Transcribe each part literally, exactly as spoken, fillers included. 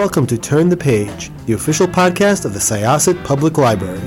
welcome to Turn the Page, the official podcast of the Syosset Public Library.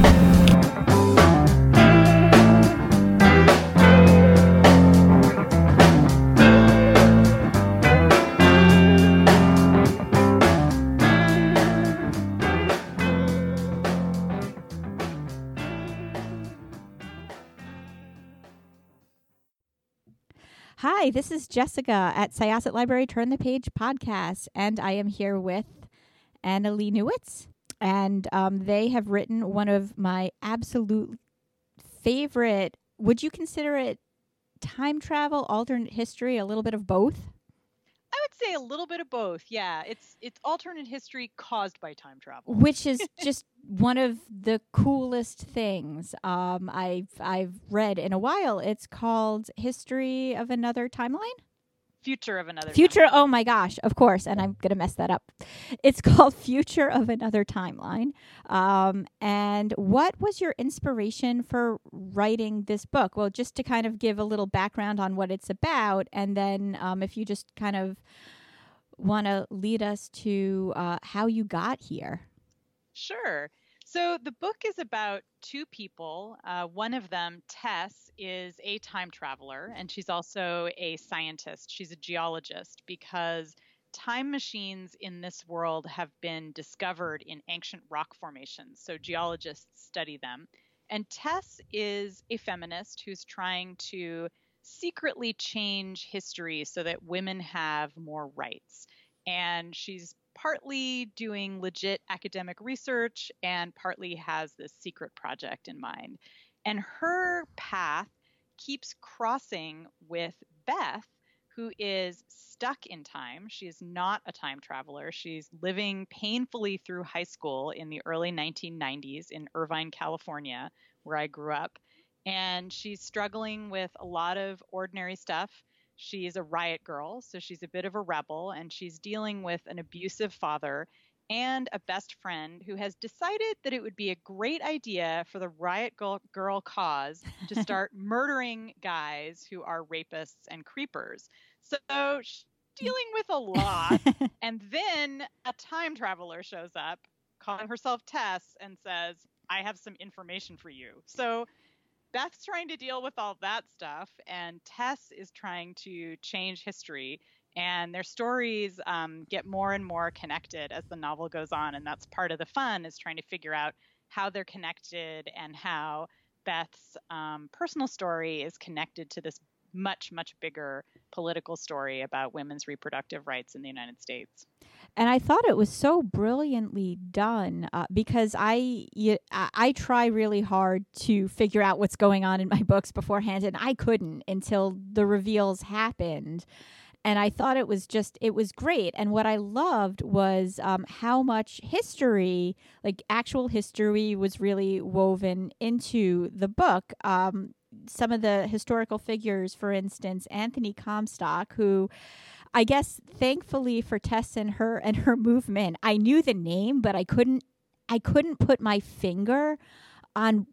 Hi, this is Jessica at Syosset Library Turn the Page podcast, and I am here with Annalee Newitz, and um, they have written one of my absolute favorite, would you consider it time travel, alternate history, a little bit of both? I would say a little bit of both, yeah. It's it's alternate history caused by time travel. Which is just one of the coolest things um, I've I've read in a while. It's called History of Another Timeline? Future of Another Future, Timeline. oh my gosh, of course, and I'm going to mess that up. It's called Future of Another Timeline. Um, and what was your inspiration for writing this book? Well, just to kind of give a little background on what it's about, and then um, if you just kind of want to lead us to uh, how you got here. Sure. So the book is about two people. Uh, one of them, Tess, is a time traveler, and she's also a scientist. She's a geologist because time machines in this world have been discovered in ancient rock formations. So geologists study them. And Tess is a feminist who's trying to secretly change history so that women have more rights. And she's partly doing legit academic research and partly has this secret project in mind. And her path keeps crossing with Beth, who is stuck in time. She is not a time traveler. She's living painfully through high school in the early nineteen nineties in Irvine, California, where I grew up. And she's struggling with a lot of ordinary stuff. She's a riot girl, so she's a bit of a rebel, and she's dealing with an abusive father and a best friend who has decided that it would be a great idea for the riot girl cause to start murdering guys who are rapists and creepers. So she's dealing with a lot, and then a time traveler shows up, calling herself Tess, and says, I have some information for you. So Beth's trying to deal with all that stuff, and Tess is trying to change history, and their stories um, get more and more connected as the novel goes on, and that's part of the fun, is trying to figure out how they're connected and how Beth's um, personal story is connected to this much, much bigger political story about women's reproductive rights in the United States. And I thought it was so brilliantly done uh, because I, you, I I try really hard to figure out what's going on in my books beforehand, and I couldn't until the reveals happened. And I thought it was just, it was great. And what I loved was um, how much history, like actual history, was really woven into the book. Um, some of the historical figures, for instance, Anthony Comstock, who I guess thankfully for Tess and her and her movement, I knew the name, but I couldn't I couldn't put my finger on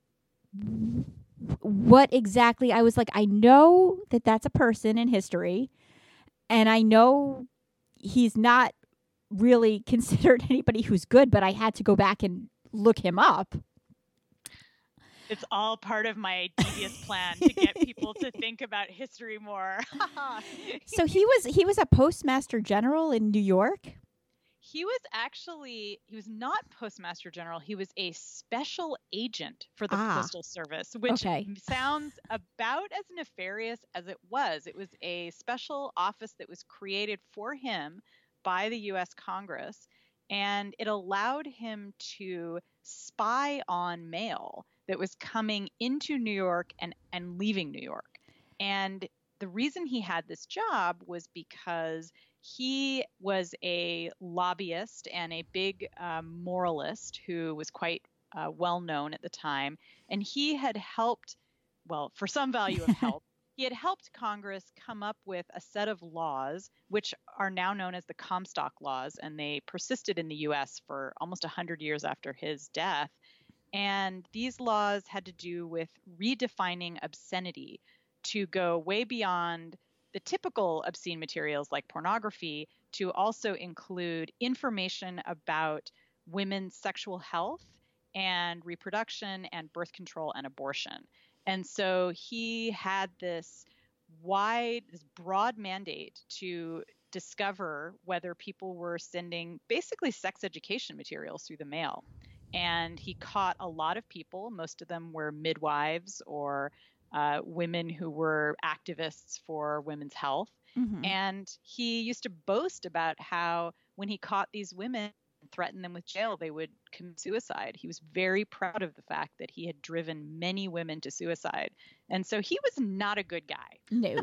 what exactly. I was like, I know that that's a person in history, and I know he's not really considered anybody who's good, but I had to go back and look him up. It's all part of my devious plan to get people to think about history more. So he was he was a postmaster general in New York? He was actually, he was not postmaster general. He was a special agent for the ah, Postal Service, which okay. sounds about as nefarious as it was. It was a special office that was created for him by the U S Congress, and it allowed him to spy on mail that was coming into New York and, and leaving New York. And the reason he had this job was because he was a lobbyist and a big um, moralist who was quite uh, well known at the time. And he had helped, well, for some value of help, he had helped Congress come up with a set of laws, which are now known as the Comstock laws, and they persisted in the U S for almost one hundred years after his death. And these laws had to do with redefining obscenity to go way beyond the typical obscene materials like pornography to also include information about women's sexual health and reproduction and birth control and abortion. And so he had this wide, this broad mandate to discover whether people were sending basically sex education materials through the mail. And he caught a lot of people. Most of them were midwives or uh, women who were activists for women's health. Mm-hmm. And he used to boast about how when he caught these women and threatened them with jail, they would commit suicide. He was very proud of the fact that he had driven many women to suicide. And so he was not a good guy. No.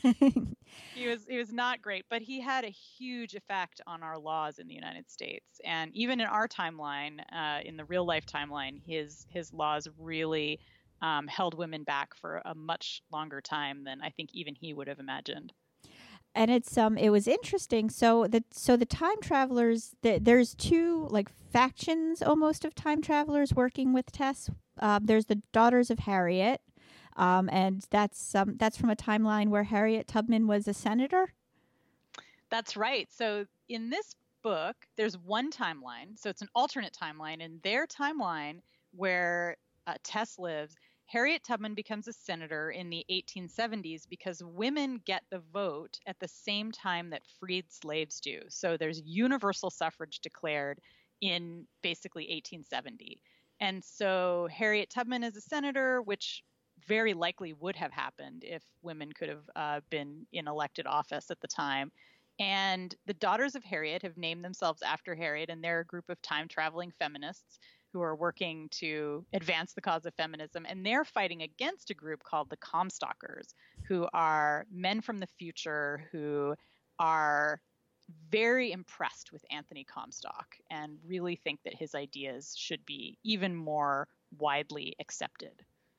He was he was not great, but he had a huge effect on our laws in the United States. And even in our timeline, uh, in the real life timeline, his his laws really um, held women back for a much longer time than I think even he would have imagined. And it's um it was interesting. So the so the time travelers, the, there's two like factions almost of time travelers working with Tess. Um, there's the Daughters of Harriet, um, and that's um that's from a timeline where Harriet Tubman was a senator. That's right. So in this book, there's one timeline. So it's an alternate timeline. In their timeline, where uh, Tess lives, Harriet Tubman becomes a senator in the eighteen seventies because women get the vote at the same time that freed slaves do. So there's universal suffrage declared in basically eighteen seventy. And so Harriet Tubman is a senator, which very likely would have happened if women could have uh, been in elected office at the time. And the Daughters of Harriet have named themselves after Harriet, and they're a group of time-traveling feminists who are working to advance the cause of feminism. And they're fighting against a group called the Comstockers, who are men from the future who are very impressed with Anthony Comstock and really think that his ideas should be even more widely accepted.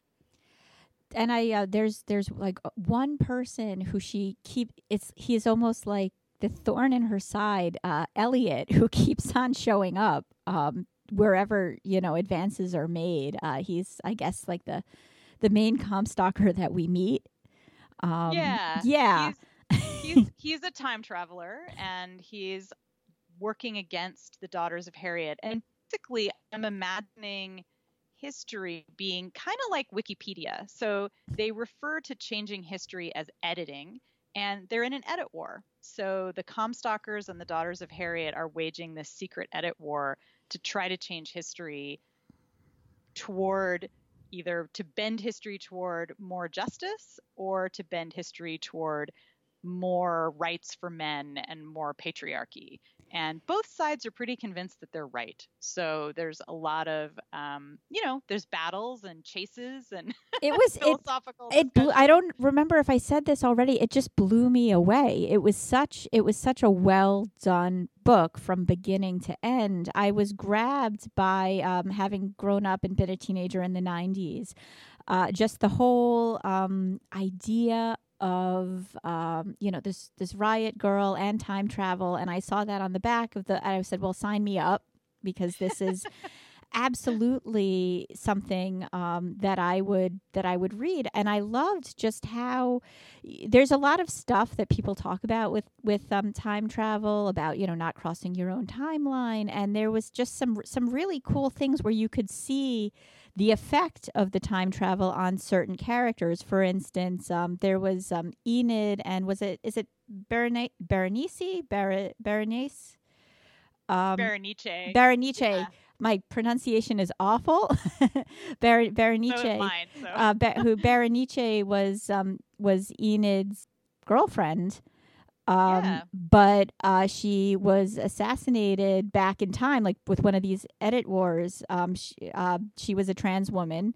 And I uh, there's there's like one person who she keep it's he is almost like the thorn in her side, uh, Elliot, who keeps on showing up um, wherever, you know, advances are made. Uh, he's, I guess, like the the main Comstocker that we meet. Um, yeah. Yeah. He's, he's, he's a time traveler, and he's working against the Daughters of Harriet. And basically, I'm imagining history being kind of like Wikipedia. So they refer to changing history as editing, and they're in an edit war. So the Comstockers and the Daughters of Harriet are waging this secret edit war to try to change history toward either to bend history toward more justice or to bend history toward more rights for men and more patriarchy. And both sides are pretty convinced that they're right. So there's a lot of, um, you know, there's battles and chases and it was philosophical. It, it blew, I don't remember if I said this already. It just blew me away. It was such it was such a well done book from beginning to end. I was grabbed by um, having grown up and been a teenager in the nineties. Uh, just the whole um, idea of um you know this this riot girl and time travel, and I saw that on the back of the I said, well, sign me up, because this is absolutely something um that I would that I would read. And I loved just how there's a lot of stuff that people talk about with with um time travel, about, you know, not crossing your own timeline, and there was just some some really cool things where you could see the effect of the time travel on certain characters. For instance, um, there was um, Enid, and was it is it Berenice Berenice Ber- Berenice um, Berenice. Berenice. Yeah. My pronunciation is awful. Ber- Berenice, so mine, so. uh, Be- who Berenice was um, was Enid's girlfriend. Um, yeah. But uh, she was assassinated back in time, like with one of these edit wars. Um, she, uh, she was a trans woman,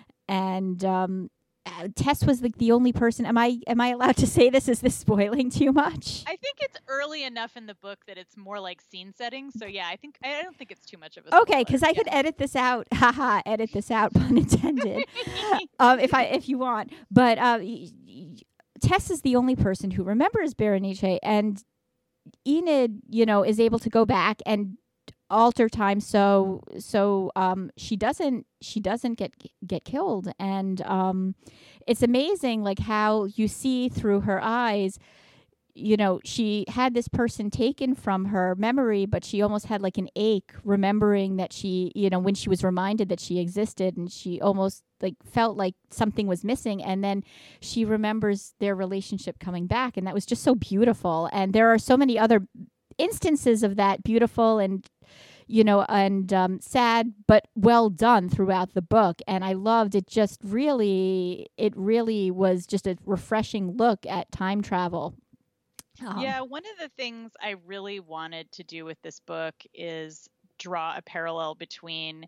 and um, uh, Tess was like the only person. Am I am I allowed to say this? Is this spoiling too much? I think it's early enough in the book that it's more like scene setting. So yeah, I think I don't think it's too much of a spoiler. Okay, because I yeah. could edit this out. Haha, edit this out, pun intended. um, if I if you want, but. Uh, y- y- Tess is the only person who remembers Berenice, and Enid, you know, is able to go back and alter time so so um, she doesn't she doesn't get get killed. And um, it's amazing, like how you see through her eyes. you know, she had this person taken from her memory, but she almost had like an ache remembering that she, you know, when she was reminded that she existed, and she almost like felt like something was missing. And then she remembers their relationship coming back. And that was just so beautiful. And there are so many other instances of that, beautiful and, you know, and um, sad, but well done throughout the book. And I loved it. Just really, it really was just a refreshing look at time travel. Um, yeah, one of the things I really wanted to do with this book is draw a parallel between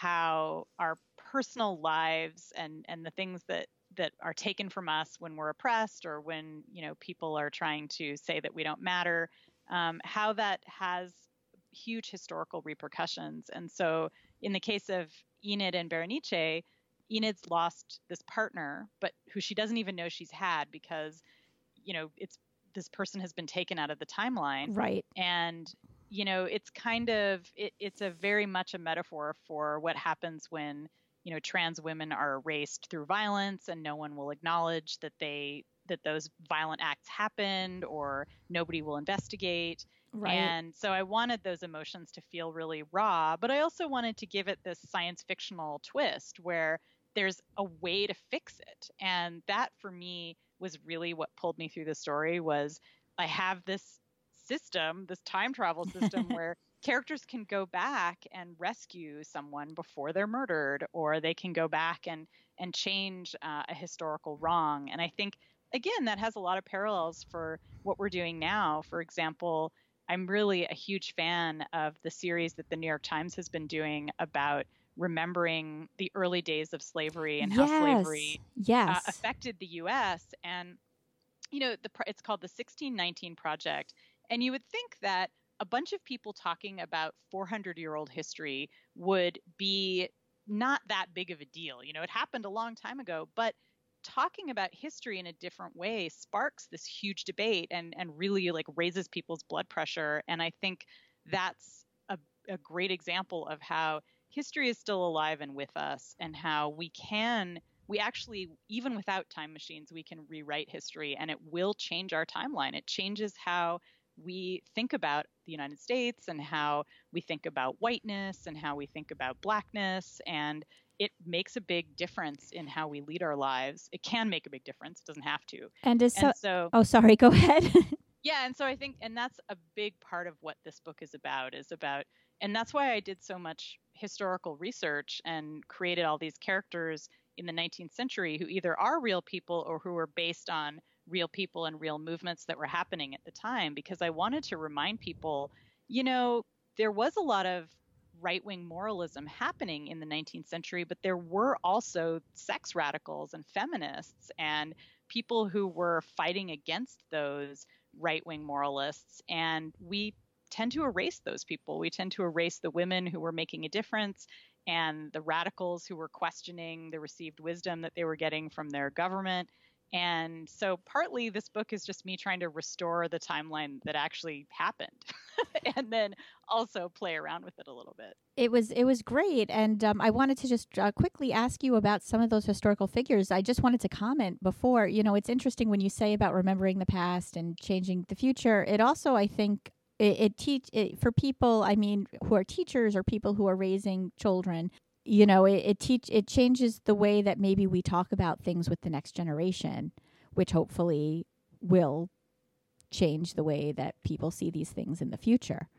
how our personal lives and, and the things that, that are taken from us when we're oppressed, or when, you know, people are trying to say that we don't matter, um, how that has huge historical repercussions. And so in the case of Enid and Berenice, Enid's lost this partner, but who she doesn't even know she's had, because, you know, it's this person has been taken out of the timeline. Right. And, you know, it's kind of, it, it's a very much a metaphor for what happens when, you know, trans women are erased through violence, and no one will acknowledge that they, that those violent acts happened, or nobody will investigate. Right. And so I wanted those emotions to feel really raw, but I also wanted to give it this science fictional twist where there's a way to fix it. And that for me was really what pulled me through the story. Was I have this system, this time travel system where characters can go back and rescue someone before they're murdered, or they can go back and, and change uh, a historical wrong. And I think, again, that has a lot of parallels for what we're doing now. For example, I'm really a huge fan of the series that the New York Times has been doing about remembering the early days of slavery and yes. how slavery yes. uh, affected the U S. And, you know, the, it's called the sixteen nineteen Project. And you would think that a bunch of people talking about four hundred year old history would be not that big of a deal. You know, it happened a long time ago, but talking about history in a different way sparks this huge debate, and, and really like raises people's blood pressure. And I think that's a, a great example of how history is still alive and with us, and how we can, we actually, even without time machines, we can rewrite history, and it will change our timeline. It changes how we think about the United States, and how we think about whiteness, and how we think about blackness. And it makes a big difference in how we lead our lives. It can make a big difference. It doesn't have to. And, is and so, so, oh, sorry, go ahead. yeah. And so I think, and that's a big part of what this book is about, is about, and that's why I did so much historical research and created all these characters in the nineteenth century who either are real people or who are based on real people and real movements that were happening at the time, because I wanted to remind people, you know, there was a lot of right-wing moralism happening in the nineteenth century, but there were also sex radicals and feminists and people who were fighting against those right-wing moralists. And we tend to erase those people. We tend to erase the women who were making a difference, and the radicals who were questioning the received wisdom that they were getting from their government. And so partly this book is just me trying to restore the timeline that actually happened and then also play around with it a little bit. It was it was great. And um, I wanted to just uh, quickly ask you about some of those historical figures. I just wanted to comment before, you know, it's interesting when you say about remembering the past and changing the future. It also, I think, it, it teach it, for people, I mean, who are teachers or people who are raising children. You know, it, it teach it changes the way that maybe we talk about things with the next generation, which hopefully will change the way that people see these things in the future.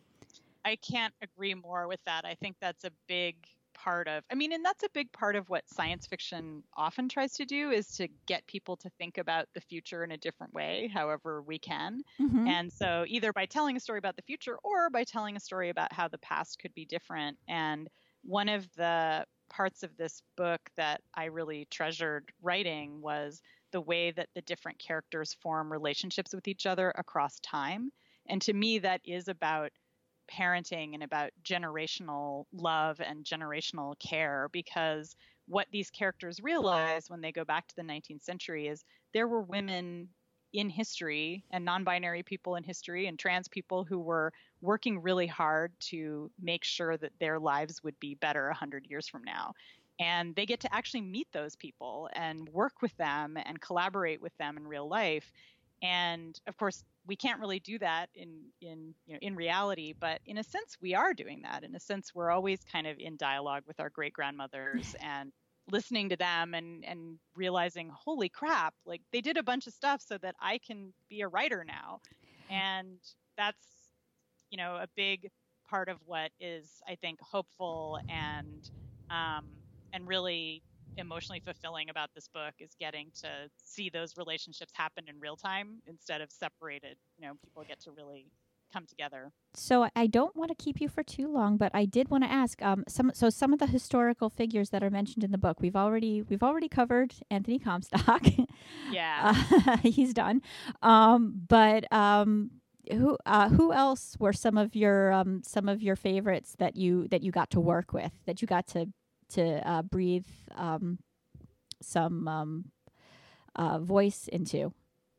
I can't agree more with that. I think that's a big part of, I mean, and that's a big part of what science fiction often tries to do, is to get people to think about the future in a different way, however we can. Mm-hmm. And so either by telling a story about the future or by telling a story about how the past could be different. And one of the parts of this book that I really treasured writing was the way that the different characters form relationships with each other across time. And to me, that is about parenting and about generational love and generational care, because what these characters realize when they go back to the nineteenth century is there were women in history and non-binary people in history and trans people who were working really hard to make sure that their lives would be better one hundred years from now. And they get to actually meet those people and work with them and collaborate with them in real life. And of course, we can't really do that in in you know in reality, but in a sense, we are doing that. In a sense, we're always kind of in dialogue with our great grandmothers and listening to them and and realizing, holy crap, like they did a bunch of stuff so that I can be a writer now. And that's, you know, a big part of what is, I think, hopeful and um, and really emotionally fulfilling about this book is getting to see those relationships happen in real time instead of separated. You know, people get to really come together. So I don't want to keep you for too long, but I did want to ask um, some. So some of the historical figures that are mentioned in the book, we've already we've already covered Anthony Comstock. Yeah, uh, he's done. Um, but um, who uh, who else were some of your um, some of your favorites that you that you got to work with, that you got to to uh, breathe um, some um, uh, voice into?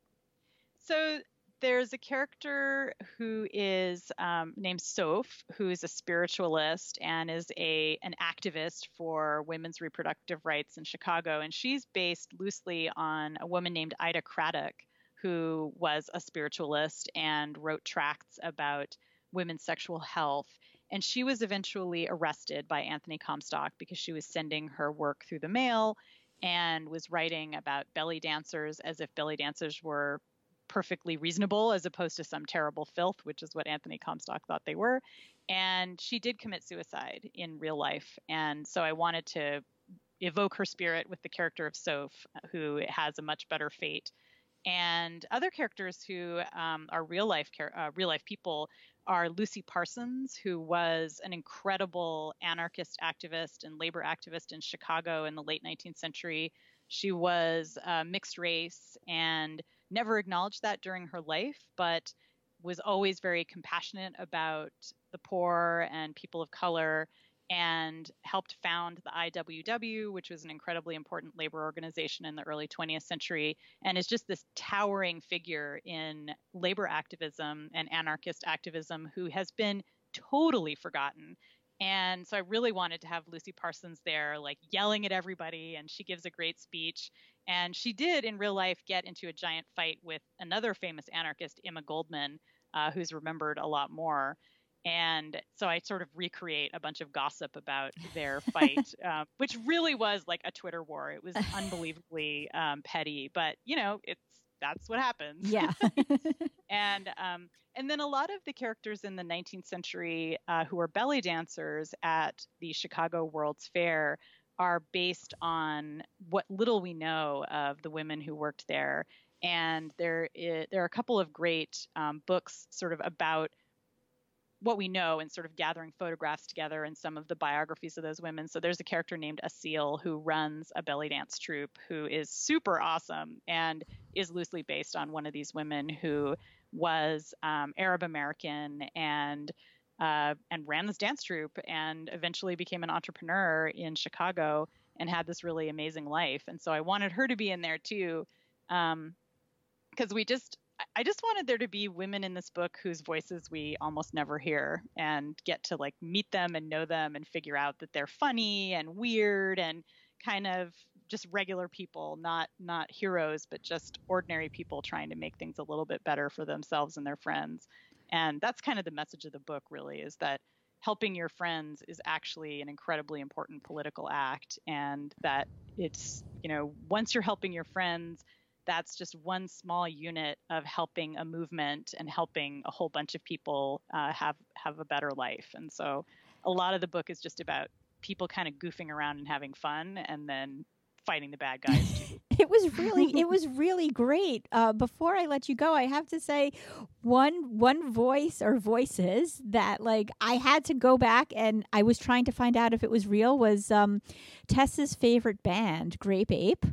So there's a character who is um, named Soph, who is a spiritualist and is a an activist for women's reproductive rights in Chicago. And she's based loosely on a woman named Ida Craddock, who was a spiritualist and wrote tracts about women's sexual health. And she was eventually arrested by Anthony Comstock because she was sending her work through the mail and was writing about belly dancers as if belly dancers were perfectly reasonable as opposed to some terrible filth, which is what Anthony Comstock thought they were. And she did commit suicide in real life. And so I wanted to evoke her spirit with the character of Soph, who has a much better fate. And other characters who um, are real life uh, real life people are Lucy Parsons, who was an incredible anarchist activist and labor activist in Chicago in the late nineteenth century. She was uh, mixed race and never acknowledged that during her life, but was always very compassionate about the poor and people of color, and helped found the I W W, which was an incredibly important labor organization in the early twentieth century, and is just this towering figure in labor activism and anarchist activism who has been totally forgotten. And so I really wanted to have Lucy Parsons there, like yelling at everybody, and she gives a great speech. And she did in real life get into a giant fight with another famous anarchist, Emma Goldman, uh, who's remembered a lot more. And so I sort of recreate a bunch of gossip about their fight, uh, which really was like a Twitter war. It was unbelievably um, petty, but you know, it's that's what happens. Yeah. and um, and then a lot of the characters in the nineteenth century uh, who were belly dancers at the Chicago World's Fair are based on what little we know of the women who worked there. And there is, there are a couple of great um, books sort of about what we know and sort of gathering photographs together and some of the biographies of those women. So there's a character named Asil who runs a belly dance troupe who is super awesome and is loosely based on one of these women who was um, Arab American and uh, and ran this dance troupe and eventually became an entrepreneur in Chicago and had this really amazing life. And so I wanted her to be in there too, because um, we just I just wanted there to be women in this book whose voices we almost never hear, and get to like meet them and know them and figure out that they're funny and weird and kind of just regular people, not not heroes, but just ordinary people trying to make things a little bit better for themselves and their friends. And that's kind of the message of the book, really, is that helping your friends is actually an incredibly important political act, and that it's, you know, once you're helping your friends, that's just one small unit of helping a movement and helping a whole bunch of people uh, have have a better life. And so a lot of the book is just about people kind of goofing around and having fun, and then fighting the bad guys too. It was really, it was really great. Uh, before I let you go, I have to say, one one voice or voices that like I had to go back and I was trying to find out if it was real was um, Tess's favorite band, Grape Ape.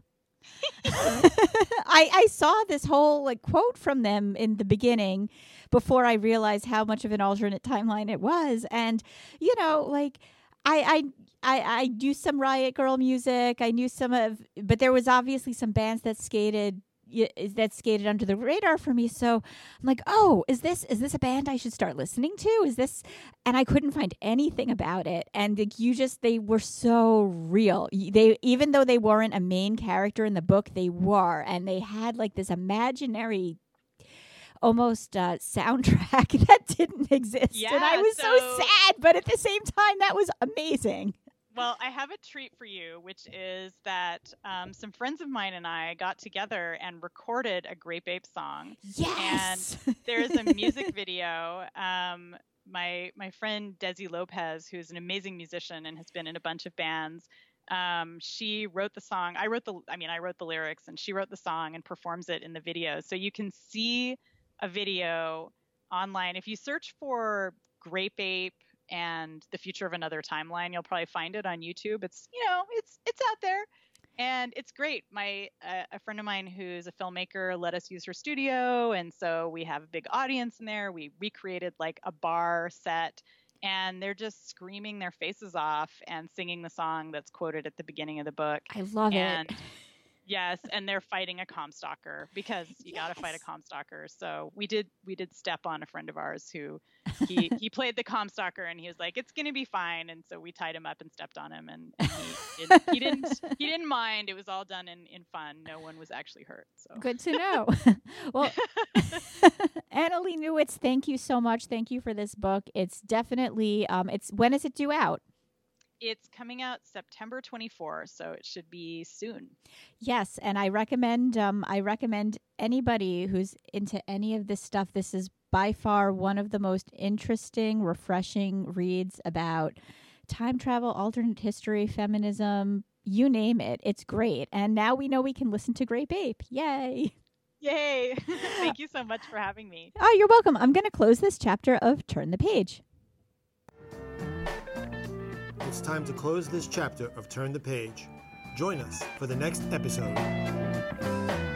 I, I saw this whole like quote from them in the beginning before I realized how much of an alternate timeline it was. And, you know, like I, I, I, I knew some Riot Girl music. I knew some of, but there was obviously some bands that skated that skated under the radar for me. So I'm like, oh, is this is this a band I should start listening to? Is this? And I couldn't find anything about it. And like, you just, they were so real. They, even though they weren't a main character in the book, they were, and they had like this imaginary almost uh, soundtrack that didn't exist. Yeah, and I was so, so sad, but at the same time, that was amazing. Well, I have a treat for you, which is that um, some friends of mine and I got together and recorded a Grape Ape song. Yes! And there's a music video. Um, my my friend Desi Lopez, who's an amazing musician and has been in a bunch of bands, um, she wrote the song. I wrote the, I mean, I wrote the lyrics, and she wrote the song and performs it in the video. So you can see a video online. If you search for Grape Ape and The Future of Another Timeline, you'll probably find it on YouTube. It's, you know, it's it's out there, and it's great. My uh, a friend of mine who's a filmmaker let us use her studio, and so we have a big audience in there. We recreated like a bar set, and they're just screaming their faces off and singing the song that's quoted at the beginning of the book. I love and it. Yes, and they're fighting a Comstocker because you Yes. got to fight a Comstocker. So we did we did step on a friend of ours who he he played the Comstocker, and he was like, "It's gonna be fine." And so we tied him up and stepped on him, and, and he, did, he didn't he didn't mind. It was all done in, in fun. No one was actually hurt. So Good to know. Well, Annalee Newitz, thank you so much. Thank you for this book. It's definitely um, it's when is it due out? It's coming out September twenty-fourth, so it should be soon. Yes, and I recommend um, I recommend anybody who's into any of this stuff. This is by far one of the most interesting, refreshing reads about time travel, alternate history, feminism, you name it. It's great. And now we know we can listen to Grape Ape. Yay. Yay. Thank you so much for having me. Oh, you're welcome. I'm going to close this chapter of Turn the Page. It's time to close this chapter of Turn the Page. Join us for the next episode.